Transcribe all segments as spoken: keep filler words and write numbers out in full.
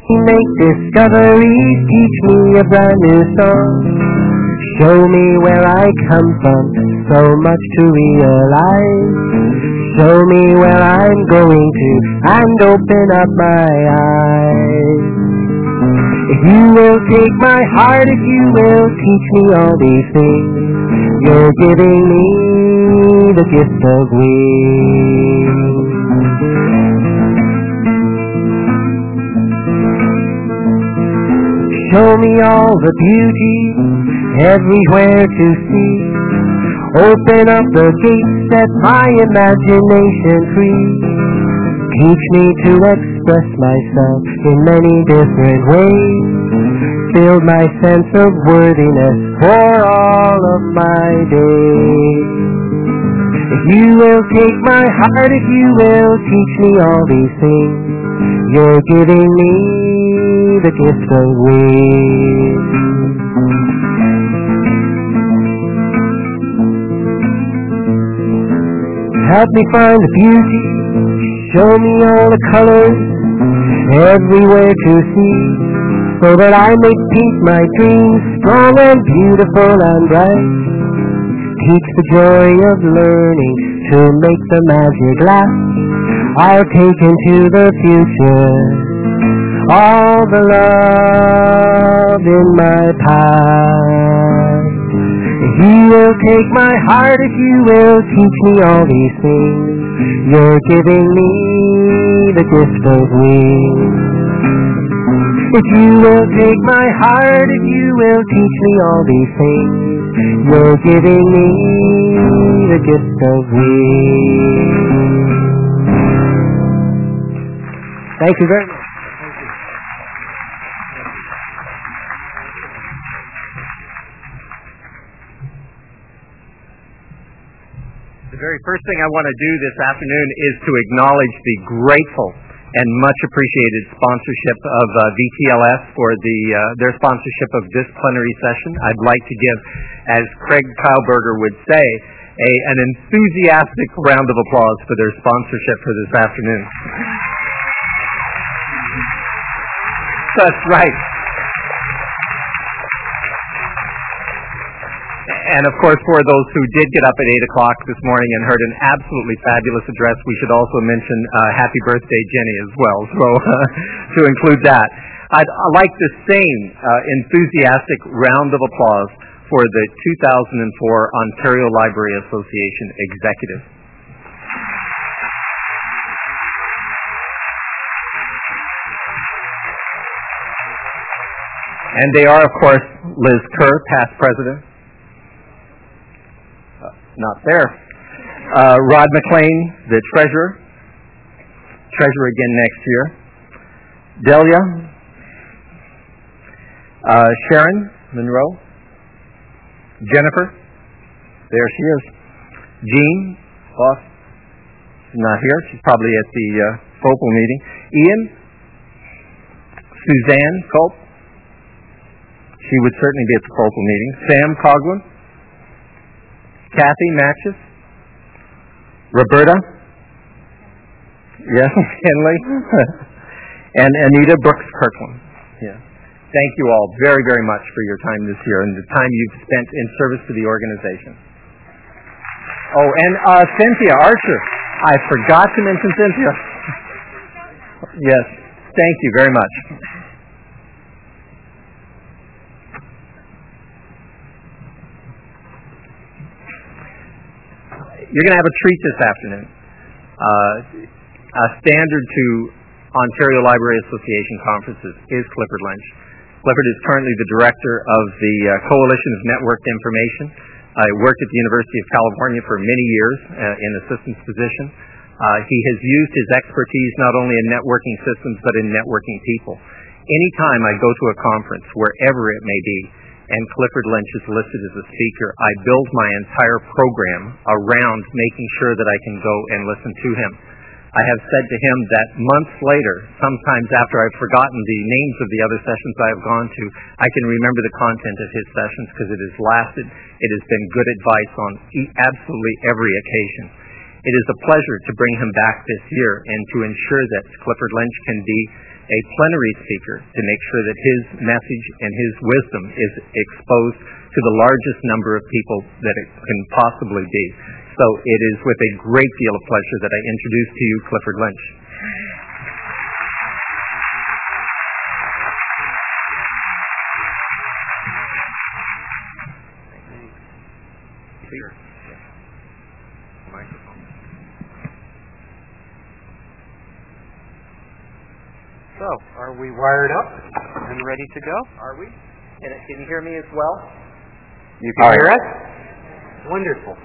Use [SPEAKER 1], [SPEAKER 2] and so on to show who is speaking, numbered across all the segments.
[SPEAKER 1] Make discoveries, teach me a brand new song. Show me where I come from, so much to realize. Show me where I'm going to, and open up my eyes. If you will take my heart, if you will teach me all these things, you're giving me the gift of wings. Show me all the beauty everywhere to see. Open up the gates, set my imagination free. Teach me to express myself in many different ways. Build my sense of worthiness for all of my days. If you will take my heart, if you will teach me all these things, you're giving me the gift of wings. Help me find the beauty, show me all the colors, everywhere to see, so that I may paint my dreams strong and beautiful and bright. Teach the joy of learning to make the magic last. I'll take into the future all the love in my past. If you will take my heart, if you will teach me all these things, you're giving me the gift of wings. If you will take my heart, if you will teach me all these things, you're giving me the gift of wings. Thank you very much.
[SPEAKER 2] The very first thing I want to do this afternoon is to acknowledge the grateful and much appreciated sponsorship of uh, V T L S for the uh, their sponsorship of this plenary session. I'd like to give, as Craig Kyleberger would say, a, an enthusiastic round of applause for their sponsorship for this afternoon. That's right. And of course, for those who did get up at eight o'clock this morning and heard an absolutely fabulous address, we should also mention uh, happy birthday, Jenny, as well. So uh, to include that, I'd, I'd like the same uh, enthusiastic round of applause for the two thousand four Ontario Library Association executive. And they are, of course, Liz Kerr, past president. Uh, not there. Uh, Rod McLean, the treasurer. Treasurer again next year. Delia. Uh, Sharon Monroe. Jennifer. There she is. Jean. Boss. Not here. She's probably at the uh, focal meeting. Ian. Suzanne Culp. She would certainly be at the focal meeting. Sam Coughlin. Kathy Matches. Roberta. Yes, Henley. And Anita Brooks Kirkland. Yeah. Thank you all very, very much for your time this year and the time you've spent in service to the organization. Oh, and uh, Cynthia Archer. I forgot to mention Cynthia. Yes. Thank you very much. You're going to have a treat this afternoon. Uh, a standard to Ontario Library Association conferences is Clifford Lynch. Clifford is currently the director of the uh, Coalition of Networked Information. I worked at the University of California for many years uh, in assistance position. Uh, he has used his expertise not only in networking systems but in networking people. Anytime I go to a conference, wherever it may be, and Clifford Lynch is listed as a speaker, I build my entire program around making sure that I can go and listen to him. I have said to him that months later, sometimes after I've forgotten the names of the other sessions I have gone to, I can remember the content of his sessions because it has lasted. It has been good advice on absolutely every occasion. It is a pleasure to bring him back this year and to ensure that Clifford Lynch can be a plenary speaker to make sure that his message and his wisdom is exposed to the largest number of people that it can possibly be. So it is with a great deal of pleasure that I introduce to you Clifford Lynch. Sure. Microphone.
[SPEAKER 3] So, are we wired up and ready to go?
[SPEAKER 2] Are we? Can, can you hear me as well?
[SPEAKER 3] You can
[SPEAKER 2] All
[SPEAKER 3] hear
[SPEAKER 2] right.
[SPEAKER 3] us? Wonderful.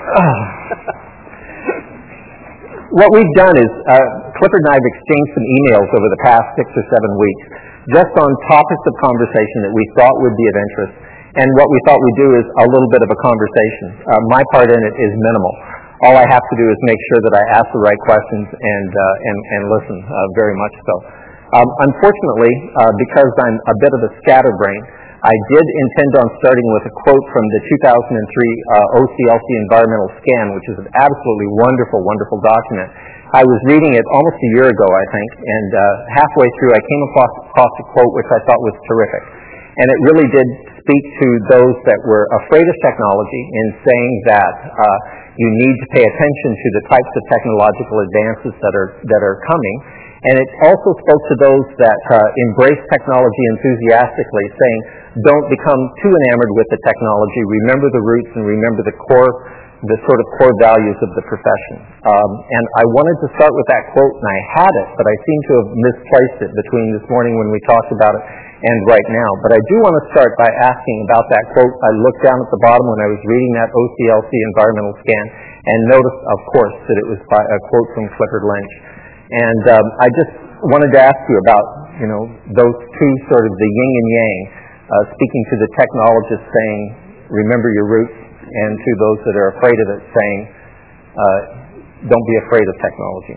[SPEAKER 2] What we've done is, uh, Clifford and I have exchanged some emails over the past six or seven weeks, just on topics of conversation that we thought would be of interest. And what we thought we'd do is a little bit of a conversation. Uh, my part in it is minimal. All I have to do is make sure that I ask the right questions and uh, and, and listen uh, very much so. Um, unfortunately, uh, because I'm a bit of a scatterbrain, I did intend on starting with a quote from the two thousand three uh, O C L C Environmental Scan, which is an absolutely wonderful, wonderful document. I was reading it almost a year ago, I think, and uh, halfway through I came across, across a quote which I thought was terrific. And it really did speak to those that were afraid of technology in saying that uh, you need to pay attention to the types of technological advances that are that are coming. And it also spoke to those that uh, embrace technology enthusiastically, saying, don't become too enamored with the technology. Remember the roots and remember the core, the sort of core values of the profession. Um, and I wanted to start with that quote, and I had it, but I seem to have misplaced it between this morning when we talked about it and right now. But I do want to start by asking about that quote. I looked down at the bottom when I was reading that O C L C Environmental Scan and noticed, of course, that it was by a quote from Clifford Lynch. And um, I just wanted to ask you about, you know, those two sort of the yin and yang, uh, speaking to the technologists saying, remember your roots, and to those that are afraid of it saying, uh, don't be afraid of technology.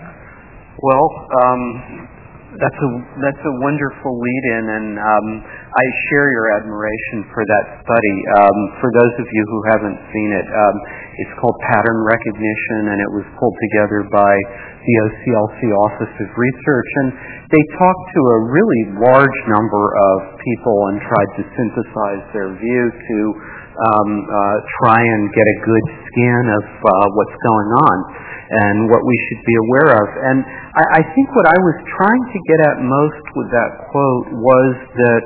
[SPEAKER 3] Well, um, that's a that's a wonderful lead-in, and um, I share your admiration for that study. Um, for those of you who haven't seen it, um, it's called Pattern Recognition, and it was pulled together by the O C L C Office of Research, and they talked to a really large number of people and tried to synthesize their view to um, uh, try and get a good scan of uh, what's going on and what we should be aware of. And I, I think what I was trying to get at most with that quote was that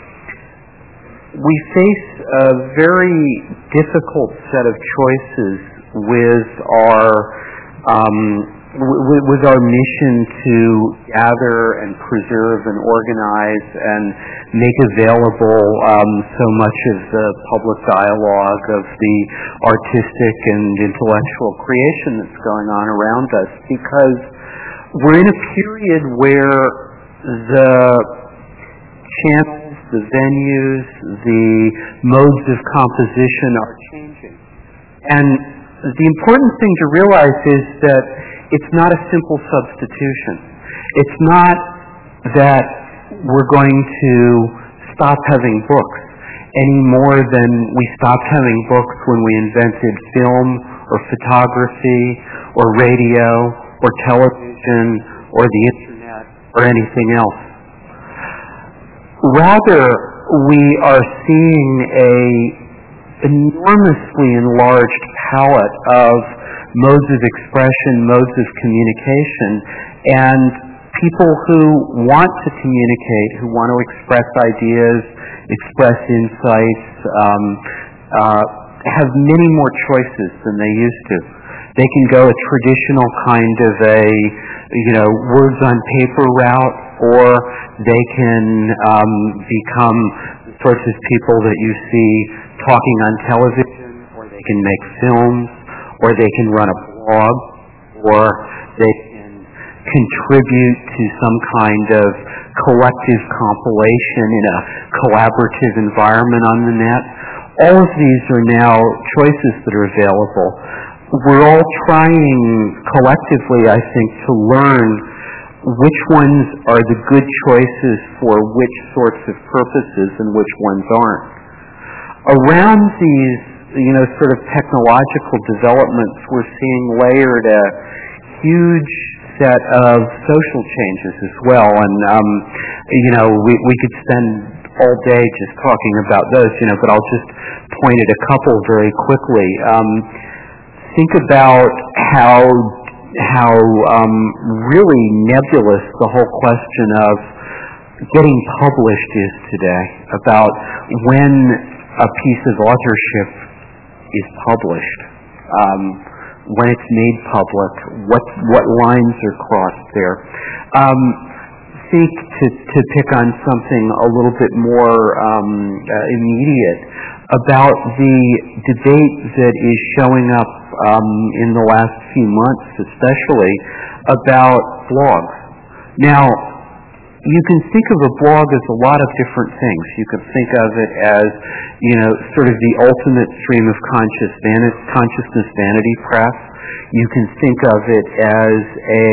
[SPEAKER 3] we face a very difficult set of choices with our um, w- with our mission to gather and preserve and organize and make available um, so much of the public dialogue of the artistic and intellectual creation that's going on around us, because we're in a period where the channels, the venues, the modes of composition are changing. And the important thing to realize is that it's not a simple substitution. It's not that we're going to stop having books any more than we stopped having books when we invented film or photography or radio or television or the internet or anything else. Rather, we are seeing a enormously enlarged palette of modes of expression, modes of communication, and people who want to communicate, who want to express ideas, express insights, um, uh, have many more choices than they used to. They can go a traditional kind of a, you know, words on paper route, or they can um, become the sorts of people that you see talking on television, or they can make films, or they can run a blog, or they can contribute to some kind of collective compilation in a collaborative environment on the net. All of these are now choices that are available. We're all trying collectively, I think, to learn which ones are the good choices for which sorts of purposes and which ones aren't. Around these, you know, sort of technological developments, we're seeing layered a huge set of social changes as well. And, um, you know, we, we could spend all day just talking about those, you know, but I'll just point at a couple very quickly. Um, think about how, how um, really nebulous the whole question of getting published is today, about when a piece of authorship is published. Um, when it's made public, what what lines are crossed there. Um, think to, to pick on something a little bit more um, uh, immediate about the debate that is showing up um, in the last few months, especially about blogs. Now, you can think of a blog as a lot of different things. You can think of it as, you know, sort of the ultimate stream of conscious vanity, consciousness vanity press. You can think of it as a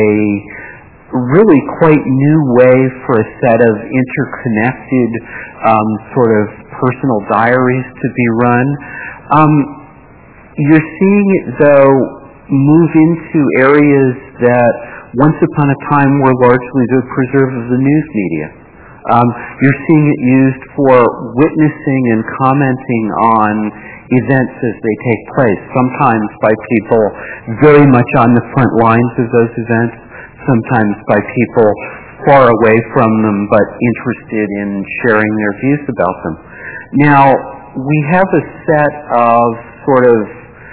[SPEAKER 3] really quite new way for a set of interconnected um, sort of personal diaries to be run. Um, you're seeing it, though, move into areas that once upon a time were largely the preserve of the news media. Um, you're seeing it used for witnessing and commenting on events as they take place, sometimes by people very much on the front lines of those events, sometimes by people far away from them but interested in sharing their views about them. Now, we have a set of sort of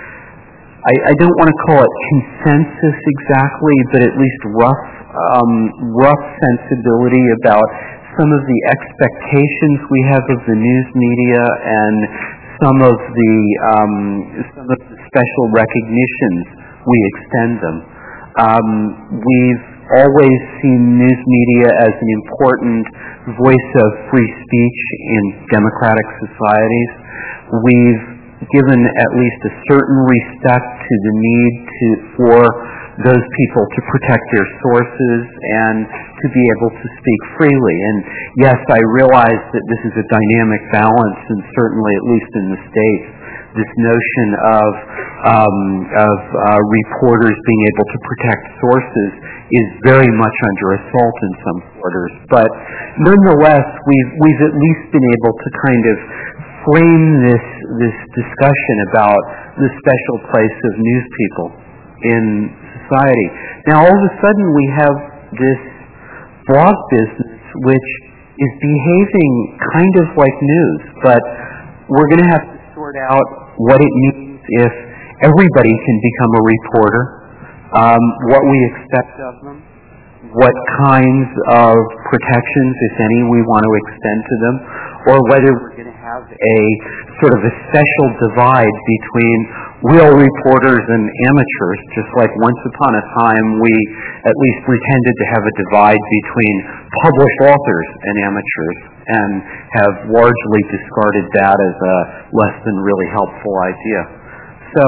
[SPEAKER 3] I, I don't want to call it consensus exactly, but at least rough, um, rough sensibility about some of the expectations we have of the news media and some of the um, some of the special recognitions we extend them. Um, we've always seen news media as an important voice of free speech in democratic societies. We've given at least a certain respect to the need to, for those people to protect their sources and to be able to speak freely. And yes, I realize that this is a dynamic balance, and certainly, at least in the States, this notion of um, of uh, reporters being able to protect sources is very much under assault in some quarters. But nonetheless, we've we've at least been able to kind of frame this this discussion about the special place of news people in society. Now, all of a sudden, we have this blog business which is behaving kind of like news, but we're going to have to sort out what it means if everybody can become a reporter, um, what we expect of them, what kinds of protections, if any, we want to extend to them, or whether we're going to have a sort of a special divide between real reporters and amateurs, just like once upon a time we at least pretended to have a divide between published authors and amateurs, and have largely discarded that as a less than really helpful idea. So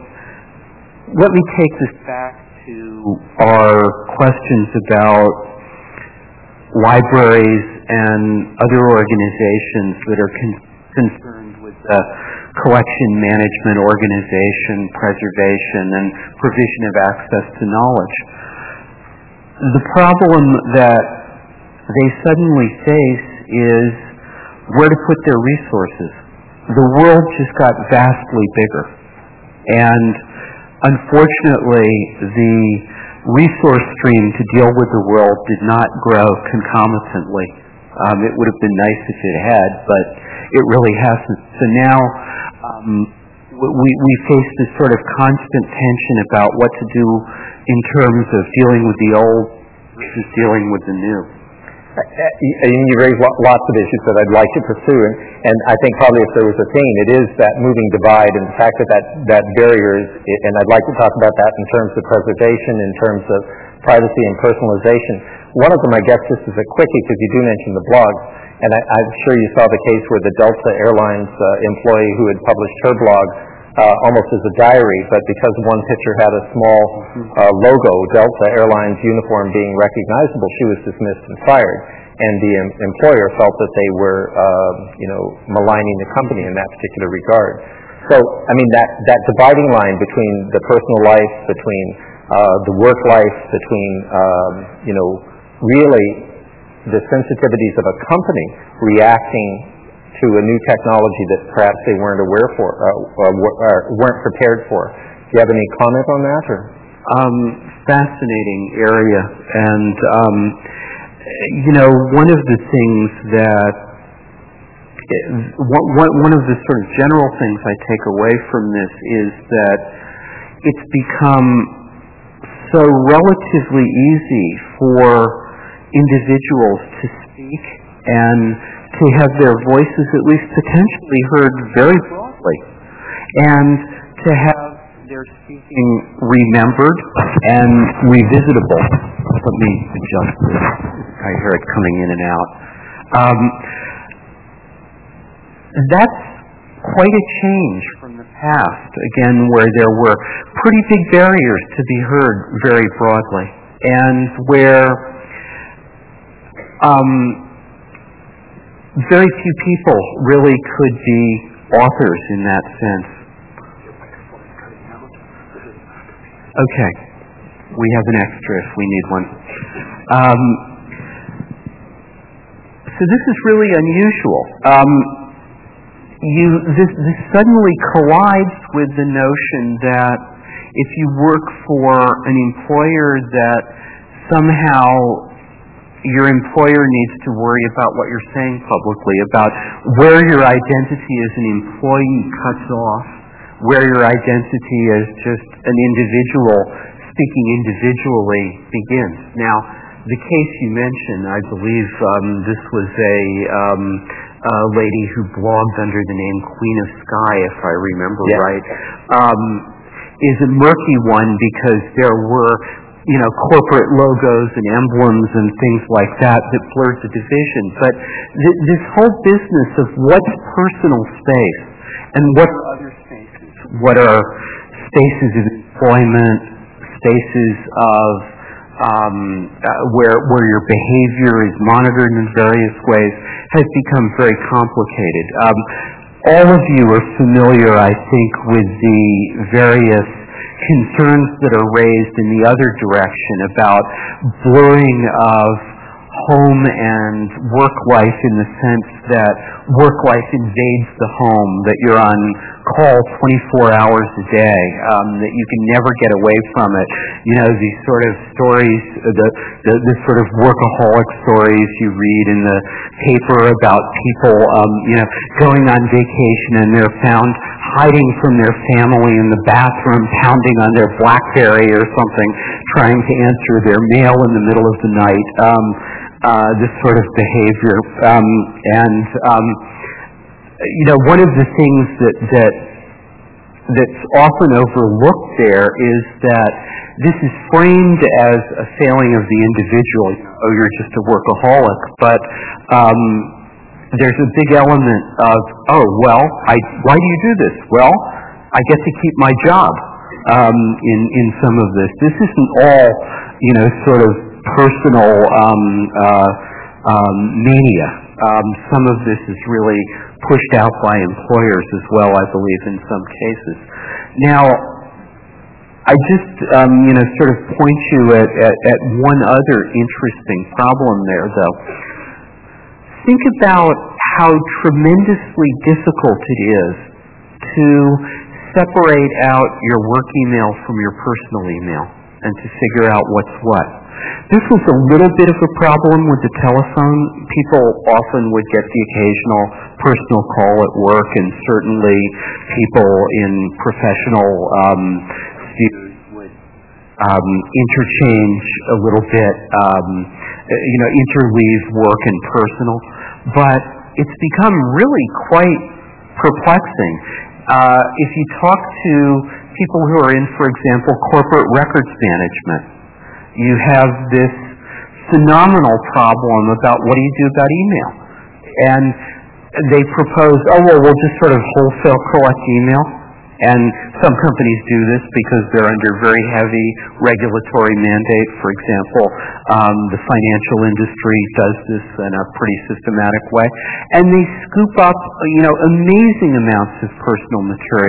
[SPEAKER 3] let me take this back to our questions about libraries and other organizations that are con- concerned with the collection management, organization, preservation, and provision of access to knowledge. The problem that they suddenly face is where to put their resources. The world just got vastly bigger, and unfortunately, the resource stream to deal with the world did not grow concomitantly. Um, it would have been nice if it had, but it really hasn't. So now um, we, we face this sort of constant tension about what to do in terms of dealing with the old versus dealing with the new.
[SPEAKER 2] You raise lots of issues that I'd like to pursue, and, and I think probably if there was a theme, it is that moving divide and the fact that that, that barrier is, and I'd like to talk about that in terms of preservation, in terms of privacy and personalization. One of them, I guess, just as a quickie, because you do mention the blogs, and I, I'm sure you saw the case where the Delta Airlines uh, employee who had published her blog uh, almost as a diary, but because one picture had a small uh, logo, Delta Airlines uniform being recognizable, she was dismissed and fired. And the em- employer felt that they were, uh, you know, maligning the company in that particular regard. So, I mean, that, that dividing line between the personal life, between uh, the work life, between um, you know really the sensitivities of a company reacting to a new technology that perhaps they weren't aware for, uh, uh, weren't prepared for. Do you have any comment on that? Or?
[SPEAKER 3] Um, fascinating area, and um, you know, one of the things that one, one of the sort of general things I take away from this is that it's become so relatively easy for individuals to speak and to have their voices at least potentially heard very broadly, and to have their speaking remembered and revisitable. Let me adjust this. I hear it coming in and out. Um, that's quite a change from the past, again, where there were pretty big barriers to be heard very broadly, and where um, very few people really could be authors in that sense. Okay, we have an extra if we need one. Um, so this is really unusual. Um, you this, this suddenly collides with the notion that if you work for an employer, that somehow your employer needs to worry about what you're saying publicly, about where your identity as an employee cuts off, where your identity as just an individual speaking individually begins. Now, the case you mentioned, I believe um, this was a, um, a lady who blogged under the name Queen of Sky, if I remember
[SPEAKER 2] yes.
[SPEAKER 3] right, um, is a murky one because there were, you know, corporate logos and emblems and things like that that blurred the division. But th- this whole business of what's personal space and what are other spaces, what are spaces of employment, spaces of um, uh, where where your behavior is monitored in various ways, has become very complicated. Um, all of you are familiar, I think, with the various concerns that are raised in the other direction about blurring of home and work life, in the sense that work life invades the home, that you're on call twenty-four hours a day, um, that you can never get away from it. You know, these sort of stories, the, the, the sort of workaholic stories you read in the paper about people, um, you know, going on vacation and they're found hiding from their family in the bathroom, pounding on their BlackBerry or something, trying to answer their mail in the middle of the night. Um, uh, this sort of behavior, um, and um, you know, one of the things that that that's often overlooked there is that this is framed as a failing of the individual. Oh, you're just a workaholic, but um, there's a big element of, oh, well, I, why do you do this? Well, I get to keep my job um, in, in some of this. This isn't all, you know, sort of personal um, uh, um, mania. Um, some of this is really pushed out by employers as well, I believe, in some cases. Now, I just, um, you know, sort of point you at, at, at one other interesting problem there, though. Think about how tremendously difficult it is to separate out your work email from your personal email and to figure out what's what. This was a little bit of a problem with the telephone. People often would get the occasional personal call at work, and certainly people in professional um, spheres would um, interchange a little bit, um, you know, interweave work and personal. But it's become really quite perplexing. Uh, if you talk to people who are in, for example, corporate records management, you have this phenomenal problem about what do you do about email. And they propose, oh, well, we'll just sort of wholesale collect email. And some companies do this because they're under very heavy regulatory mandate. For example, um, the financial industry does this in a pretty systematic way. And they scoop up, you know, amazing amounts of personal material.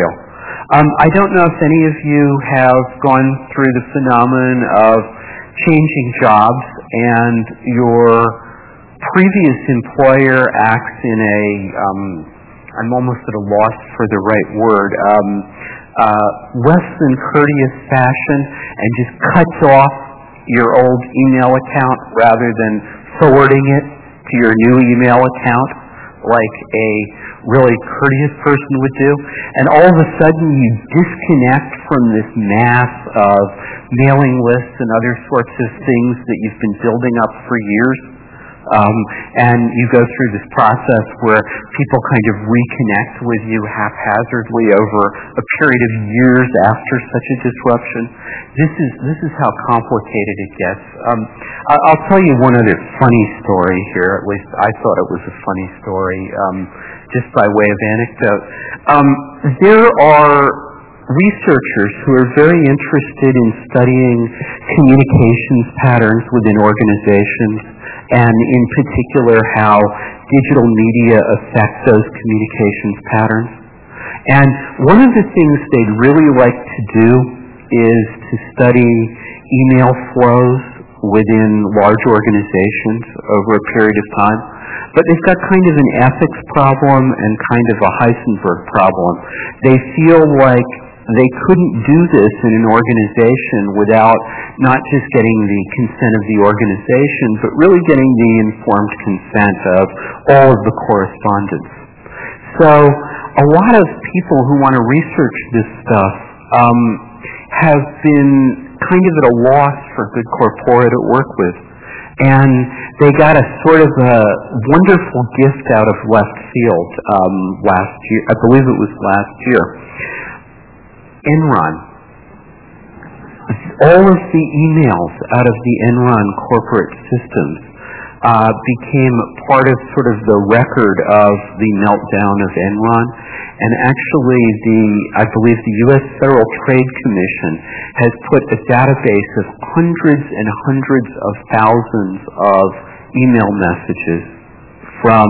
[SPEAKER 3] Um, I don't know if any of you have gone through the phenomenon of changing jobs and your previous employer acts in a, um, I'm almost at a loss for the right word, um, uh, less than courteous fashion and just cuts off your old email account rather than forwarding it to your new email account like a really courteous person would do. And all of a sudden you disconnect from this mass of mailing lists and other sorts of things that you've been building up for years. Um, and you go through this process where people kind of reconnect with you haphazardly over a period of years after such a disruption. This is this is how complicated it gets. Um, I, I'll tell you one other funny story here. At least I thought it was a funny story, um, just by way of anecdote. Um, there are researchers who are very interested in studying communications patterns within organizations, and in particular how digital media affect those communications patterns. And one of the things they'd really like to do is to study email flows within large organizations over a period of time. But they've got kind of an ethics problem and kind of a Heisenberg problem. They feel like they couldn't do this in an organization without not just getting the consent of the organization, but really getting the informed consent of all of the correspondents. So a lot of people who want to research this stuff um, have been kind of at a loss for good corpora to work with. And they got a sort of a wonderful gift out of left field um, last year. I believe it was last year. Enron. All of the emails out of the Enron corporate systems uh, became part of sort of the record of the meltdown of Enron. And actually, the I believe the U S Federal Trade Commission has put a database of hundreds and hundreds of thousands of email messages from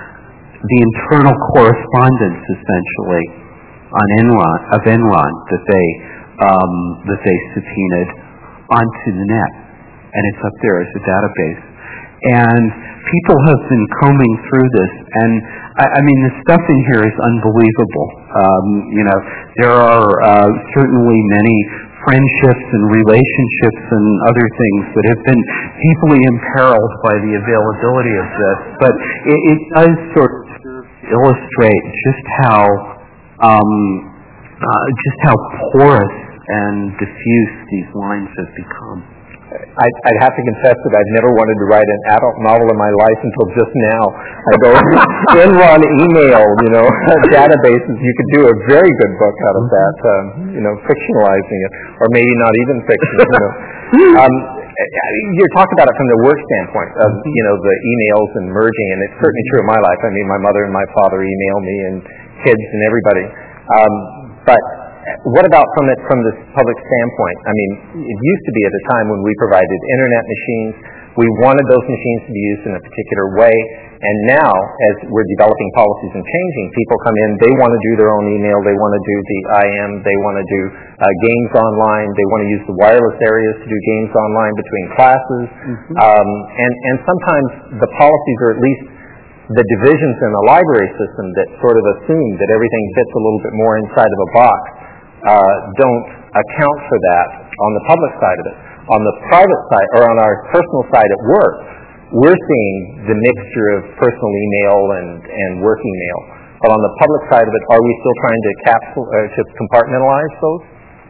[SPEAKER 3] the internal correspondence, essentially, on Enron, of Enron that they um, that they subpoenaed onto the net, and it's up there as a database. And people have been combing through this, and I, I mean the stuff in here is unbelievable. Um, you know, there are uh, certainly many friendships and relationships and other things that have been deeply imperiled by the availability of this, but it, it does sort of illustrate just how Um, uh, just how porous and diffuse these lines have become.
[SPEAKER 2] I'd, I'd have to confess that I've never wanted to write an adult novel in my life until just now. I go, Enron email, you know, databases. You could do a very good book out of that, um, you know, fictionalizing it, or maybe not even fiction, you know. Um, you're talking about it from the work standpoint of, you know, the emails and merging, and it's certainly true in my life. I mean, my mother and my father email me, and kids and everybody. Um, but what about from it from this public standpoint? I mean, it used to be at a time when we provided internet machines, we wanted those machines to be used in a particular way, and now, as we're developing policies and changing, people come in, they want to do their own email, they want to do the I M, they want to do uh, games online, they want to use the wireless areas to do games online between classes, mm-hmm. um, and, and sometimes the policies, or at least the divisions in the library system that sort of assume that everything fits a little bit more inside of a box, uh, don't account for that on the public side of it. On the private side, or on our personal side at work, we're seeing the mixture of personal email and, and work email. But on the public side of it, are we still trying to capsule, uh, to compartmentalize those?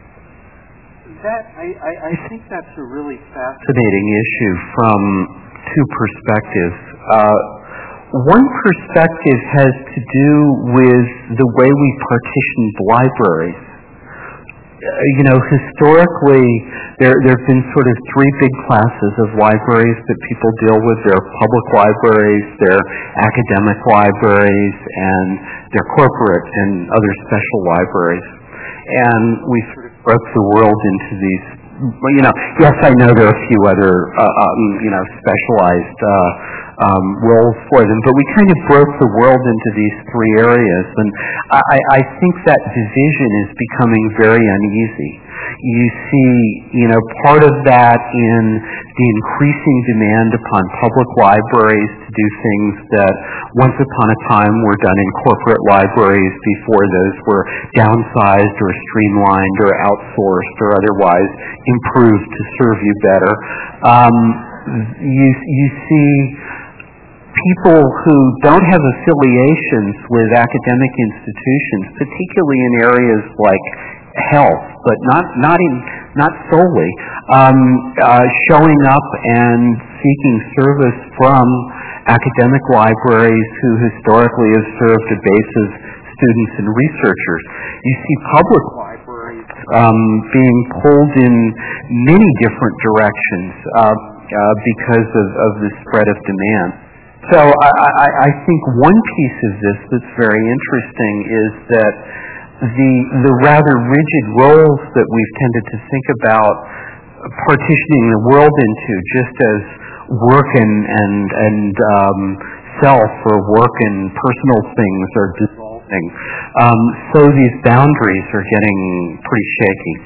[SPEAKER 3] That, I, I, I think that's a really fascinating issue from two perspectives. Uh, One perspective has to do with the way we partitioned libraries. Uh, you know, historically, there there have been sort of three big classes of libraries that people deal with. There are public libraries, there are academic libraries, and there are corporate and other special libraries. And we sort of broke the world into these well, you know, yes, I know there are a few other, uh, um, you know, specialized uh, um, roles for them, but we kind of broke the world into these three areas, and I, I think that division is becoming very uneasy. You see, you know, part of that in the increasing demand upon public libraries to do things that once upon a time were done in corporate libraries before those were downsized or streamlined or outsourced or otherwise improved to serve you better. Um, you, you see people who don't have affiliations with academic institutions, particularly in areas like health, but not not in not solely, um, uh, showing up and seeking service from academic libraries who historically have served a base of students and researchers. You see public libraries um, being pulled in many different directions uh, uh, because of, of the spread of demand. So I, I, I think one piece of this that's very interesting is that the the rather rigid roles that we've tended to think about partitioning the world into, just as work and and and um, self or work and personal things are dissolving, um, so these boundaries are getting pretty shaky.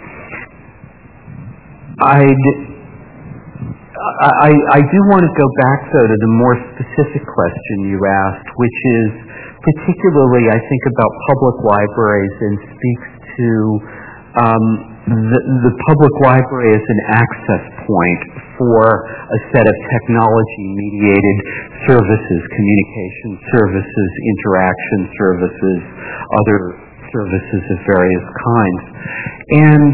[SPEAKER 3] I'd, I I do want to go back though to the more specific question you asked, which is particularly, I think, about public libraries and speaks to um, the, the public library as an access point for a set of technology-mediated services, communication services, interaction services, other services of various kinds. And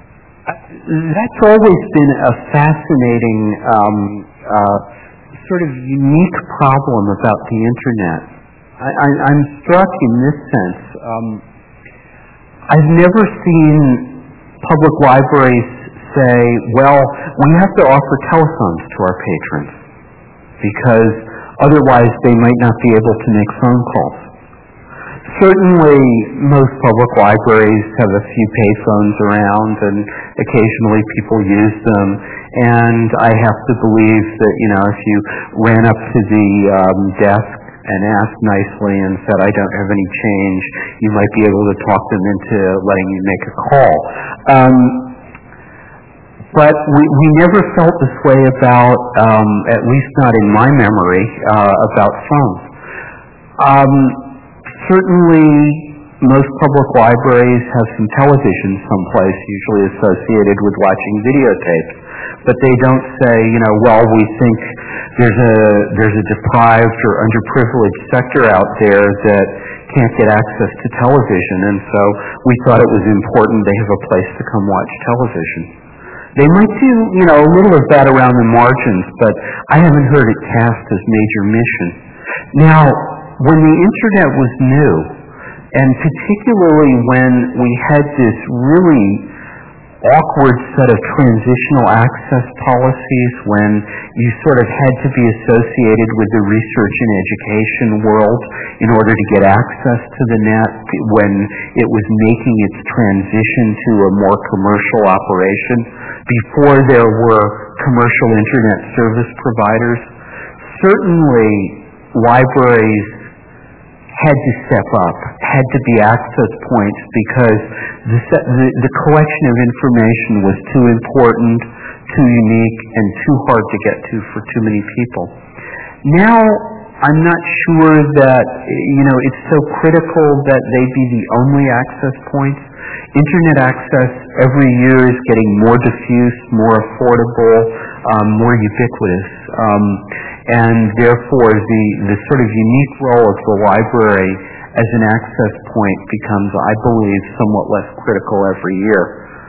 [SPEAKER 3] that's always been a fascinating um, uh, sort of unique problem about the Internet. I, I, I'm struck in this sense. Um, I've never seen public libraries say, well, we have to offer telephones to our patrons because otherwise they might not be able to make phone calls. Certainly, most public libraries have a few payphones around, and occasionally people use them. And I have to believe that, you know, if you ran up to the um, desk and asked nicely and said, I don't have any change, you might be able to talk them into letting you make a call. Um, but we, we never felt this way about, um, at least not in my memory, uh, about phones. Um, certainly, most public libraries have some television someplace, usually associated with watching videotapes. But they don't say, you know, well, we think there's a there's a deprived or underprivileged sector out there that can't get access to television, and so we thought it was important they have a place to come watch television. They might do, you know, a little of that around the margins, but I haven't heard it cast as major mission. Now, when the Internet was new, and particularly when we had this really awkward set of transitional access policies, when you sort of had to be associated with the research and education world in order to get access to the net, when it was making its transition to a more commercial operation, before there were commercial Internet service providers, certainly libraries had to step up, had to be access points because the, the, the collection of information was too important, too unique, and too hard to get to for too many people. Now, I'm not sure that, you know, it's so critical that they be the only access points. Internet access every year is getting more diffuse, more affordable, um, more ubiquitous. Um, and therefore the, the sort of unique role of the library as an access point becomes, I believe, somewhat less critical every year.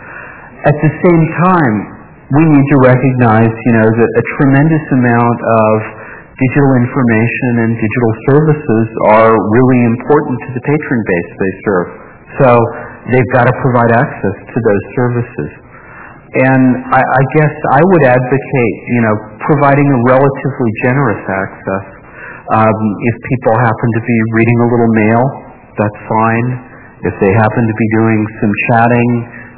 [SPEAKER 3] At the same time, we need to recognize, you know, that a tremendous amount of digital information and digital services are really important to the patron base they serve. So they've got to provide access to those services. And I, I guess I would advocate, you know, providing a relatively generous access. Um, if people happen to be reading a little mail, that's fine. If they happen to be doing some chatting,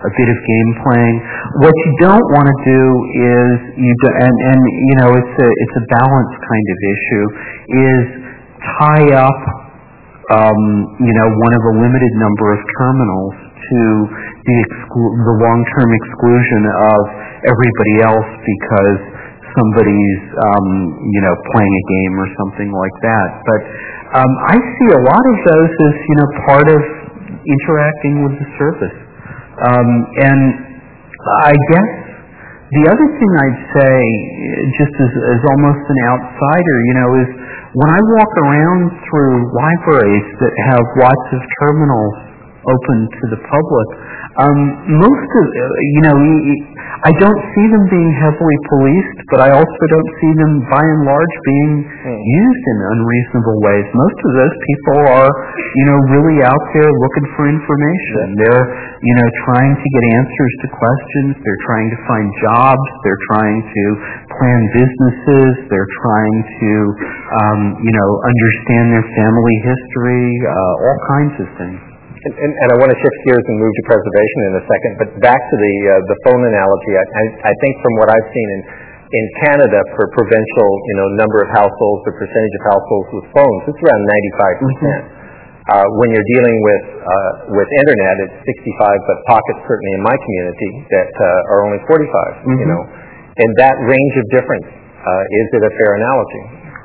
[SPEAKER 3] a bit of game playing. What you don't want to do is you do, and and you know it's a it's a balance kind of issue, is tie up um, you know one of a limited number of terminals to the exclu- the long-term exclusion of everybody else because somebody's um, you know playing a game or something like that. But um, I see a lot of those as you know part of interacting with the service. Um, and I guess the other thing I'd say, just as, as almost an outsider, you know, is when I walk around through libraries that have lots of terminals open to the public, um, most of, you know, I don't see them being heavily policed, but I also don't see them, by and large, being hmm. used in unreasonable ways. Most of those people are, you know, really out there looking for information. Yeah. They're, you know, trying to get answers to questions. They're trying to find jobs. They're trying to plan businesses. They're trying to, um, you know, understand their family history, uh, all kinds of things.
[SPEAKER 2] And, and, and I want to shift gears and move to preservation in a second, but back to the uh, the phone analogy. I, I, I think from what I've seen in in Canada for provincial, you know, number of households or percentage of households with phones, it's around ninety-five percent. Mm-hmm. Uh, when you're dealing with uh, with internet, it's sixty-five, but pockets certainly in my community that uh, are only forty-five. Mm-hmm. You know, and that range of difference, uh, is it a fair analogy?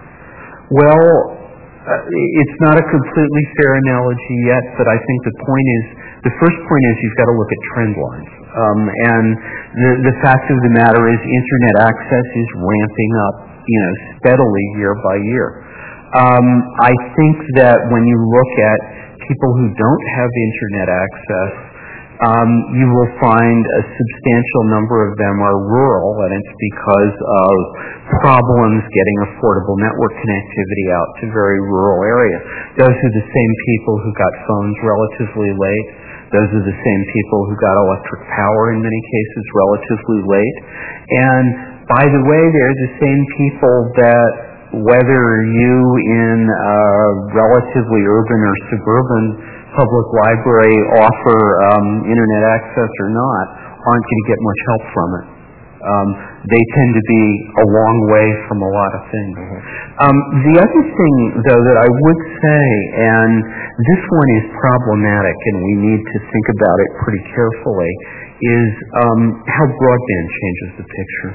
[SPEAKER 3] Well. Uh, it's not a completely fair analogy yet, but I think the point is, the first point is you've got to look at trend lines. Um, and the, the fact of the matter is internet access is ramping up, you know, steadily year by year. Um, I think that when you look at people who don't have internet access, um, you will find a substantial number of them are rural, and it's because of problems getting affordable network connectivity out to very rural areas. Those are the same people who got phones relatively late. Those are the same people who got electric power in many cases relatively late. And by the way, they're the same people that whether you in a relatively urban or suburban public library offer um, internet access or not, aren't going to get much help from it. Um, they tend to be a long way from a lot of things. Mm-hmm. Um, the other thing, though, that I would say, and this one is problematic and we need to think about it pretty carefully, is um, how broadband changes the picture.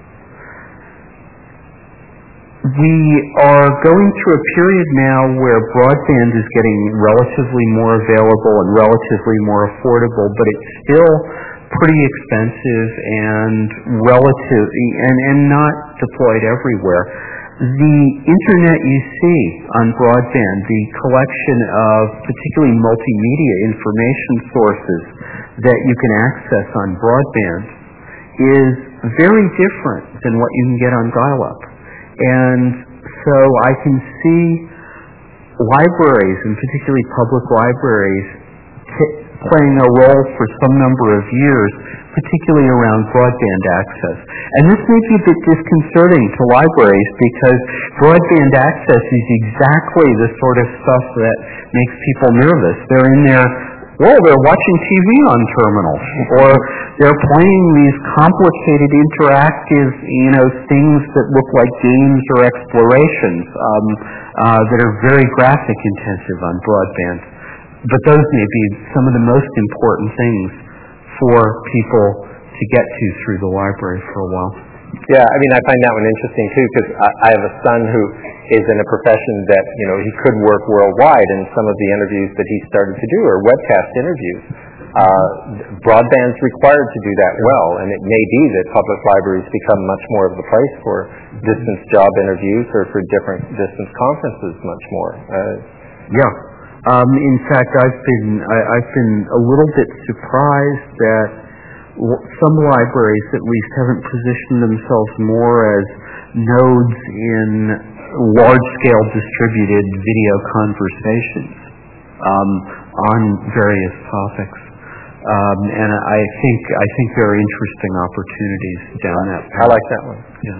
[SPEAKER 3] We are going through a period now where broadband is getting relatively more available and relatively more affordable, but it's still pretty expensive and relative and, and not deployed everywhere. The internet you see on broadband, the collection of particularly multimedia information sources that you can access on broadband, is very different than what you can get on dial-up. And so I can see libraries, and particularly public libraries, t- playing a role for some number of years, particularly around broadband access. And this may be a bit disconcerting to libraries because broadband access is exactly the sort of stuff that makes people nervous. They're in there, well, they're watching T V on terminals, or they're playing these complicated interactive, you know, things that look like games or explorations um, uh, that are very graphic intensive on broadband. But those may be some of the most important things for people to get to through the library for a while.
[SPEAKER 2] Yeah, I mean, I find that one interesting too, because I, I have a son who is in a profession that, you know, he could work worldwide, and some of the interviews that he started to do are webcast interviews. Uh, broadband's required to do that well, and it may be that public libraries become much more of the place for distance job interviews or for different distance conferences much more. Uh,
[SPEAKER 3] yeah. Um, in fact, I've been I, I've been a little bit surprised that some libraries, at least, haven't positioned themselves more as nodes in large-scale distributed video conversations um, on various topics. Um, and I think I think there are interesting opportunities down that path.
[SPEAKER 2] I like that one.
[SPEAKER 3] Yeah.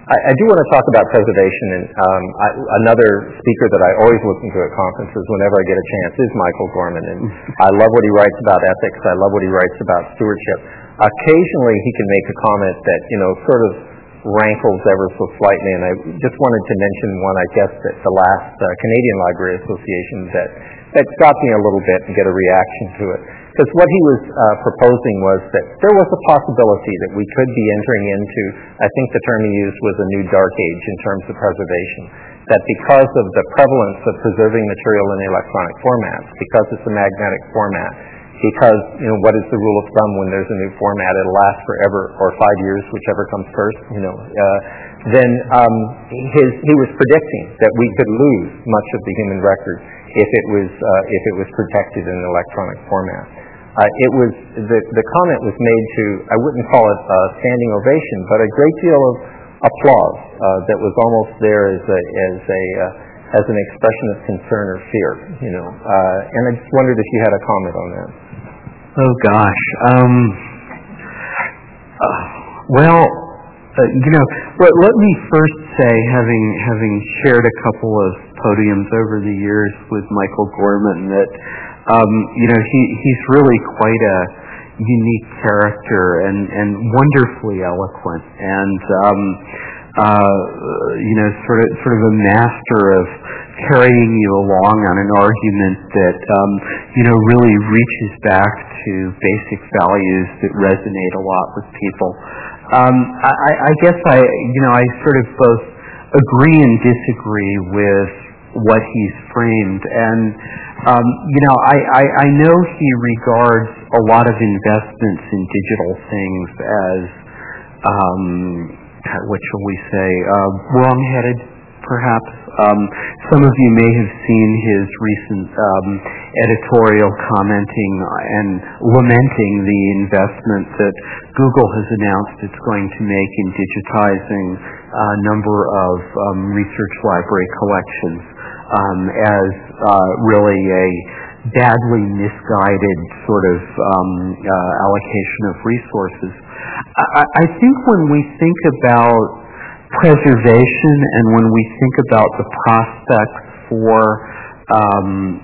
[SPEAKER 2] I, I do want to talk about preservation, and um, I, another speaker that I always listen to at conferences whenever I get a chance is Michael Gorman, and I love what he writes about ethics. I love what he writes about stewardship. Occasionally, he can make a comment that, you know, sort of rankles ever so slightly, and I just wanted to mention one, I guess, at the last uh, Canadian Library Association that, that got me a little bit and get a reaction to it. Because what he was uh, proposing was that there was a possibility that we could be entering into, I think the term he used was a new dark age in terms of preservation, that because of the prevalence of preserving material in electronic formats, because it's a magnetic format, because, you know, what is the rule of thumb when there's a new format? It'll last forever, or five years, whichever comes first, you know. Uh, then um, his, he was predicting that we could lose much of the human record if it was uh, if it was protected in an electronic format. Uh, it was the the comment was made to, I wouldn't call it a standing ovation, but a great deal of applause uh, that was almost there as a as a uh, as an expression of concern or fear, you know. Uh, and I just wondered if you had a comment on that.
[SPEAKER 3] Oh gosh. Um, uh, well, uh, you know, let, let me first say, having having shared a couple of podiums over the years with Michael Gorman, that um, you know he he's really quite a unique character and and wonderfully eloquent, and um, uh, you know, sort of sort of a master of carrying you along on an argument that um, you know really reaches back to basic values that resonate a lot with people. Um, I, I guess I you know I sort of both agree and disagree with what he's framed, and um, you know I, I, I know he regards a lot of investments in digital things as um, what shall we say uh, wrong-headed, perhaps. Um, some of you may have seen his recent um, editorial commenting and lamenting the investment that Google has announced it's going to make in digitizing a number of um, research library collections um, as uh, really a badly misguided sort of um, uh, allocation of resources. I, I think when we think about preservation and when we think about the prospects for um,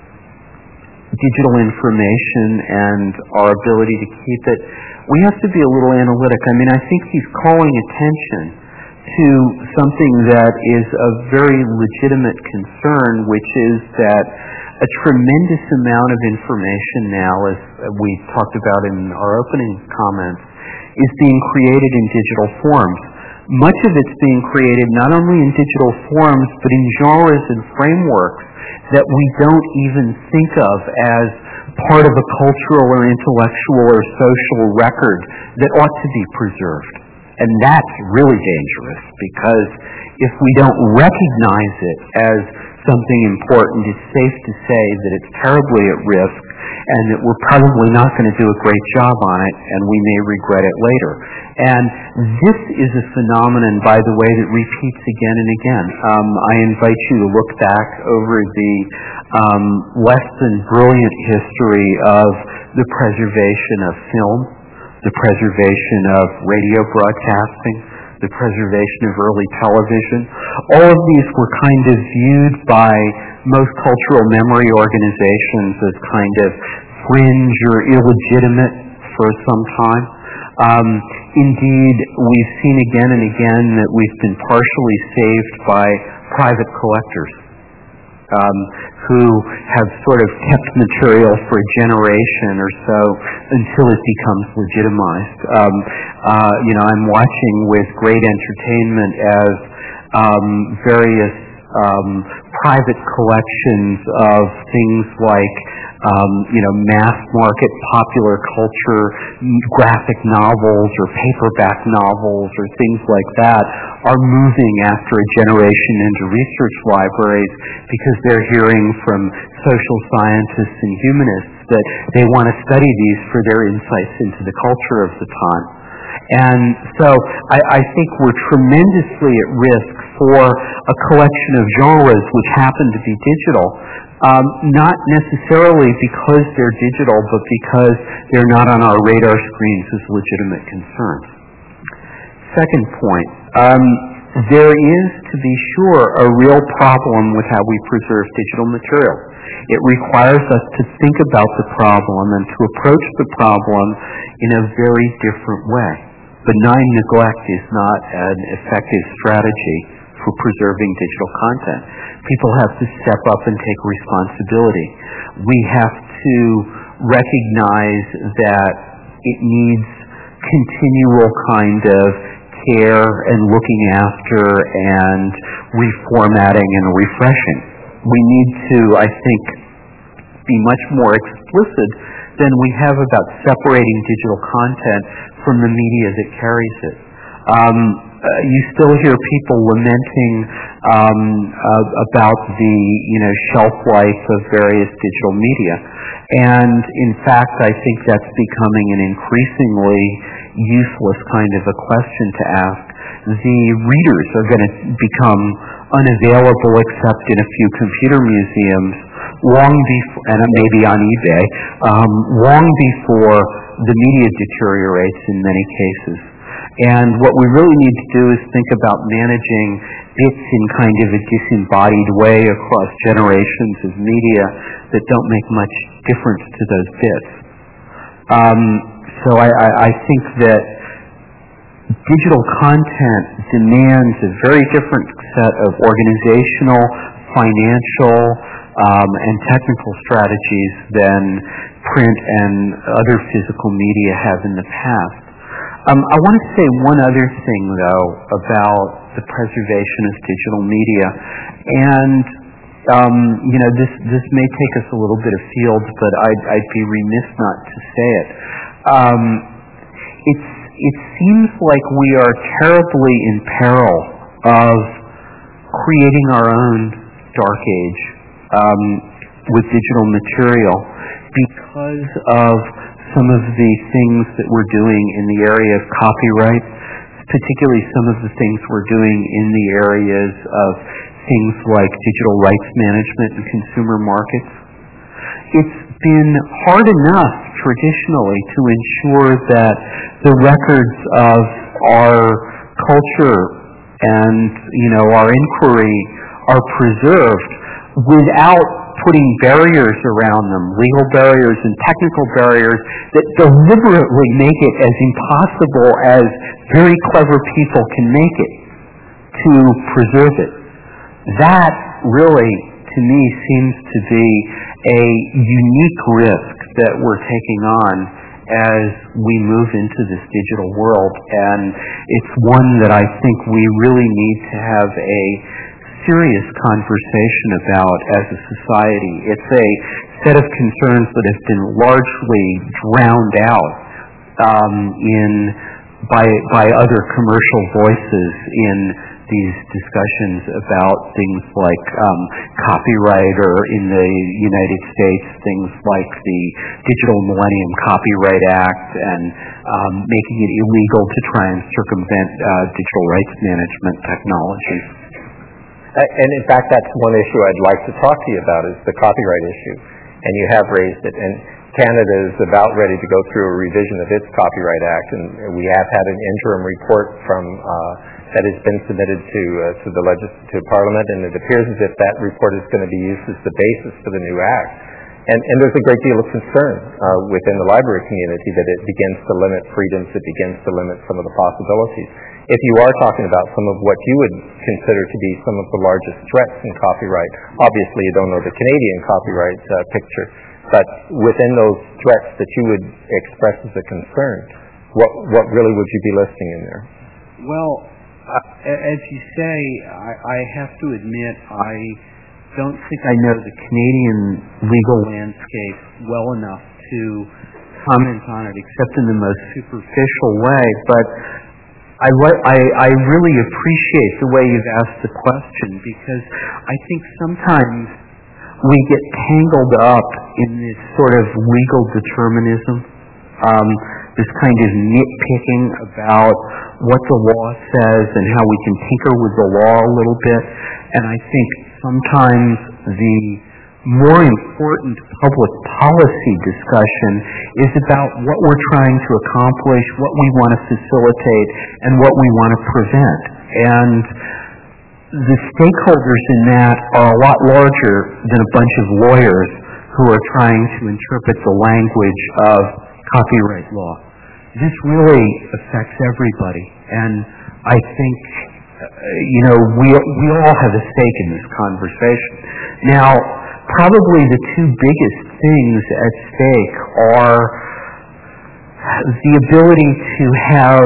[SPEAKER 3] digital information and our ability to keep it, we have to be a little analytic. I mean, I think he's calling attention to something that is a very legitimate concern, which is that a tremendous amount of information now, as we talked about in our opening comments, is being created in digital forms. Much of it's being created not only in digital forms, but in genres and frameworks that we don't even think of as part of a cultural or intellectual or social record that ought to be preserved. And that's really dangerous, because if we don't recognize it as something important, it's safe to say that it's terribly at risk and that we're probably not going to do a great job on it, and we may regret it later. And this is a phenomenon, by the way, that repeats again and again. Um, I invite you to look back over the um, less than brilliant history of the preservation of film, the preservation of radio broadcasting, the preservation of early television. All of these were kind of viewed by most cultural memory organizations as kind of fringe or illegitimate for some time. Um, indeed, we've seen again and again that we've been partially saved by private collectors um, who have sort of kept material for a generation or so until it becomes legitimized. Um, uh, you know, I'm watching with great entertainment as um, various um, private collections of things like Um, you know, mass market, popular culture, graphic novels or paperback novels or things like that are moving after a generation into research libraries because they're hearing from social scientists and humanists that they want to study these for their insights into the culture of the time. And so I, I think we're tremendously at risk for a collection of genres which happen to be digital, Um, not necessarily because they're digital, but because they're not on our radar screens as legitimate concerns. Second point, um, there is, to be sure, a real problem with how we preserve digital material. It requires us to think about the problem and to approach the problem in a very different way. Benign neglect is not an effective strategy for preserving digital content. People have to step up and take responsibility. We have to recognize that it needs continual kind of care and looking after and reformatting and refreshing. We need to, I think, be much more explicit than we have about separating digital content from the media that carries it. Um, uh, you still hear people lamenting um, uh, about the you know shelf life of various digital media, and in fact, I think that's becoming an increasingly useless kind of a question to ask. The readers are going to become unavailable except in a few computer museums long before, and maybe on eBay, um, long before the media deteriorates in many cases. And what we really need to do is think about managing bits in kind of a disembodied way across generations of media that don't make much difference to those bits. Um, so I, I, I think that digital content demands a very different set of organizational, financial, um, and technical strategies than print and other physical media have in the past. Um, I want to say one other thing, though, about the preservation of digital media, and um, you know, this this may take us a little bit afield, but I'd, I'd be remiss not to say it. Um, it's it seems like we are terribly in peril of creating our own dark age um, with digital material because of some of the things that we're doing in the area of copyright, particularly some of the things we're doing in the areas of things like digital rights management and consumer markets. It's been hard enough traditionally to ensure that the records of our culture and, you know, our inquiry are preserved without putting barriers around them, legal barriers and technical barriers that deliberately make it as impossible as very clever people can make it to preserve it. That really, to me, seems to be a unique risk that we're taking on as we move into this digital world, and it's one that I think we really need to have a serious conversation about as a society. It's a set of concerns that have been largely drowned out um, in by by other commercial voices in these discussions about things like um, copyright, or in the United States, things like the Digital Millennium Copyright Act, and um, making it illegal to try and circumvent uh, digital rights management technologies.
[SPEAKER 2] And in fact, that's one issue I'd like to talk to you about, is the copyright issue. And you have raised it. And Canada is about ready to go through a revision of its Copyright Act. And we have had an interim report from uh, that has been submitted to uh, to the legis- to Parliament, and it appears as if that report is going to be used as the basis for the new act. And, and there's a great deal of concern uh, within the library community that it begins to limit freedoms, it begins to limit some of the possibilities. If you are talking about some of what you would consider to be some of the largest threats in copyright, obviously you don't know the Canadian copyright uh, picture, but within those threats that you would express as a concern, what what really would you be listing in there?
[SPEAKER 4] Well, uh, as you say, I, I have to admit I don't think I know the Canadian legal landscape well enough to comment on it, except in the most superficial way, but I, I, I really appreciate the way you've asked the question, because I think sometimes we get tangled up in this sort of legal determinism, um, this kind of nitpicking about what the law says and how we can tinker with the law a little bit. And I think sometimes the more important public policy discussion is about what we're trying to accomplish, what we want to facilitate, and what we want to prevent. And the stakeholders in that are a lot larger than a bunch of lawyers who are trying to interpret the language of copyright law. This really affects everybody, and I think, uh, you know, we we all have a stake in this conversation. Now, probably the two biggest things at stake are the ability to have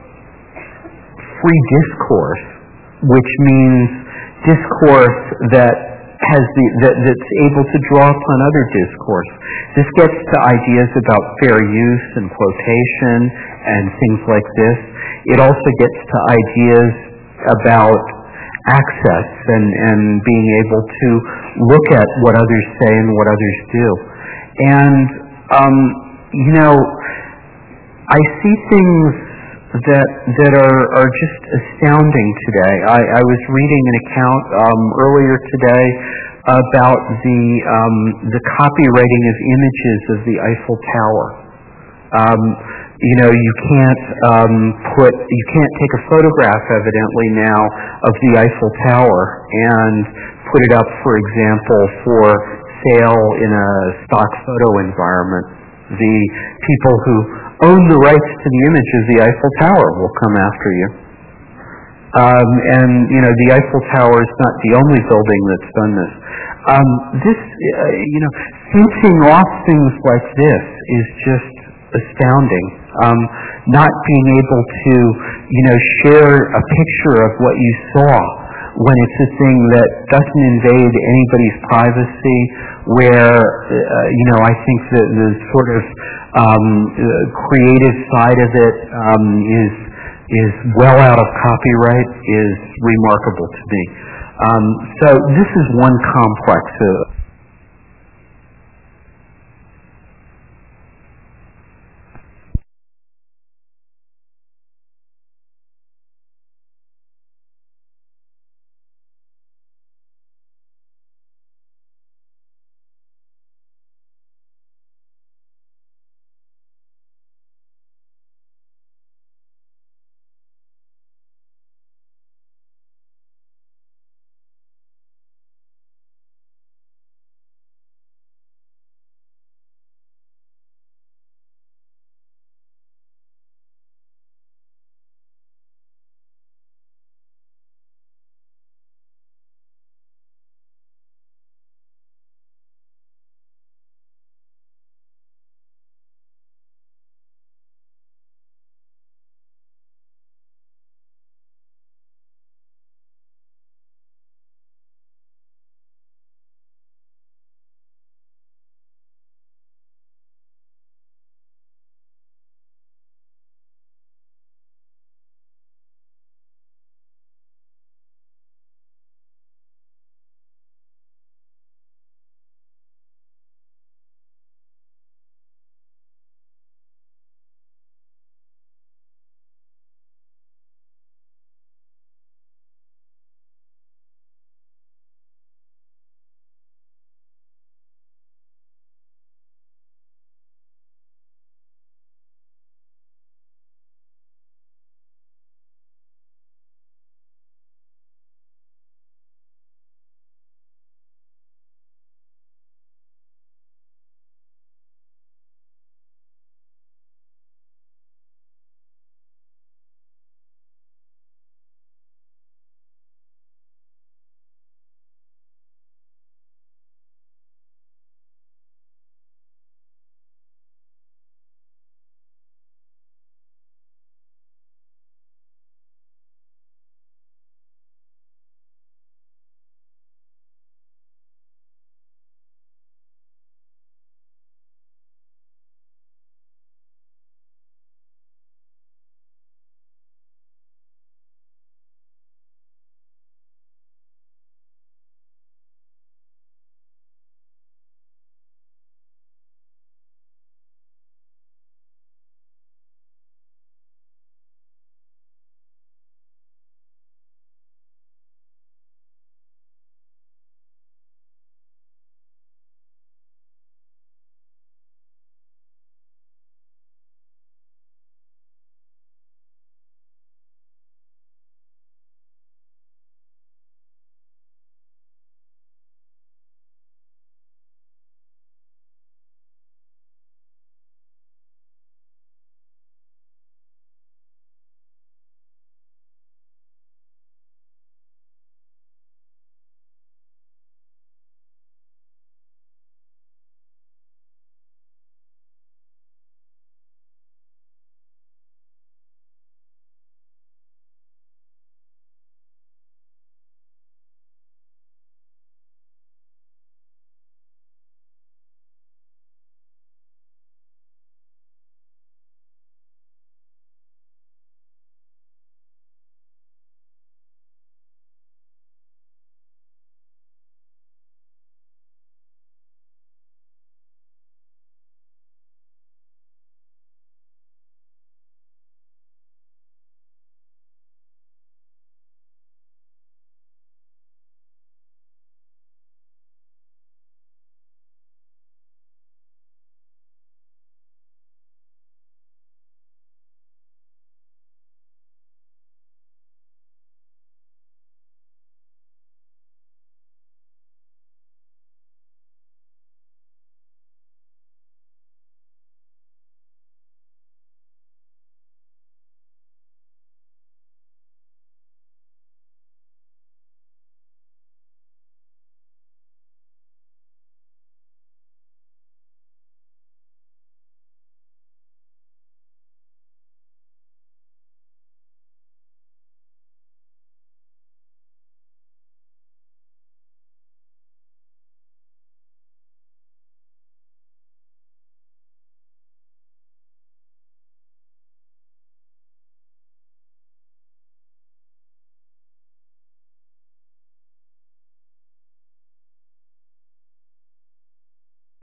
[SPEAKER 4] free discourse, which means discourse that has the that, that's able to draw upon other discourse. This gets to ideas about fair use and quotation and things like this. It also gets to ideas about access and, and being able to look at what others say and what others do. And, um, you know, I see things that that are, are just astounding today. I, I was reading an account um, earlier today about the um, the copywriting of images of the Eiffel Tower. Um, you know, you can't um, put you can't take a photograph, evidently now, of the Eiffel Tower and put it up, for example, for sale in a stock photo environment. The people who own the rights to the image of the Eiffel Tower will come after you. Um, and, you know, the Eiffel Tower is not the only building that's done this. Um, this, uh, you know, fencing off things like this is just astounding. Um, not being able to, you know, share a picture of what you saw when it's a thing that doesn't invade anybody's privacy, where, uh, you know, I think the, the sort of um, uh, creative side of it um, is is well out of copyright, is remarkable to me. Um, so this is one complex of,